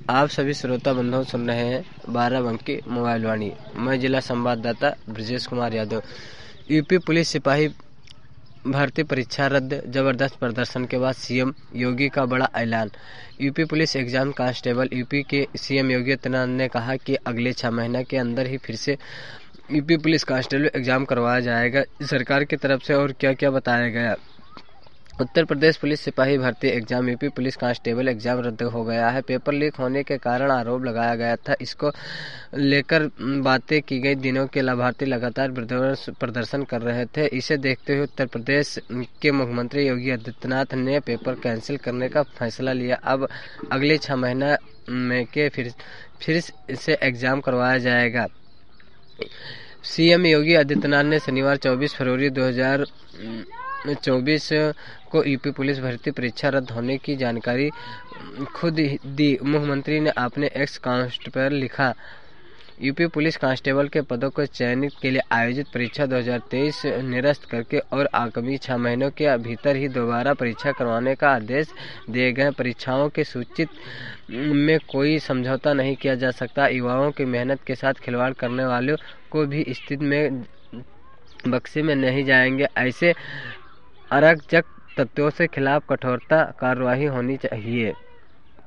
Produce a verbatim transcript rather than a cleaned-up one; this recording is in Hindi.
आप सभी श्रोता बंधु सुन रहे हैं बाराबंकी मोबाइल वाणी। मैं जिला संवाददाता ब्रजेश कुमार यादव। यूपी पुलिस सिपाही भर्ती परीक्षा रद्द, जबरदस्त प्रदर्शन के बाद सीएम योगी का बड़ा ऐलान। UP police exam constable UP के सीएम योगी आदित्यनाथ ने कहा कि अगले छह महीने के अंदर ही फिर से यूपी पुलिस कांस्टेबल एग्जाम करवाया जाएगा। सरकार की तरफ से और क्या क्या बताया गया। उत्तर प्रदेश पुलिस सिपाही भर्ती exam UP police constable exam रद्द हो गया है। पेपर लीक होने के कारण आरोप लगाया गया था। इसको लेकर बातें की गई। दिनों के लाभार्थी लगातार प्रदर्शन कर रहे थे। इसे देखते हुए उत्तर प्रदेश के मुख्यमंत्री योगी आदित्यनाथ ने पेपर कैंसिल करने का फैसला लिया। अब अगले छह महीने में के फिर फिर से एग्जाम करवाया जाएगा। सीएम योगी आदित्यनाथ ने शनिवार चौबीस फरवरी दो हज़ार चौबीस को यूपी पुलिस भर्ती परीक्षा रद्द होने की जानकारी खुद दी। मुख्यमंत्री ने अपने एक्स अकाउंट पर लिखा, यूपी पुलिस कांस्टेबल के पदों को चयनित के लिए आयोजित परीक्षा दो हज़ार तेईस निरस्त करके और आगामी छह महीनों के भीतर ही दोबारा परीक्षा करवाने का आदेश दिए गए। परीक्षाओं के सूचित में कोई समझौता नहीं किया जा सकता। युवाओं की मेहनत के साथ खिलवाड़ करने वालों को भी स्थिति में बक्से में नहीं जाएंगे। ऐसे अराजक तत्वों के खिलाफ कठोरता कार्रवाई होनी चाहिए।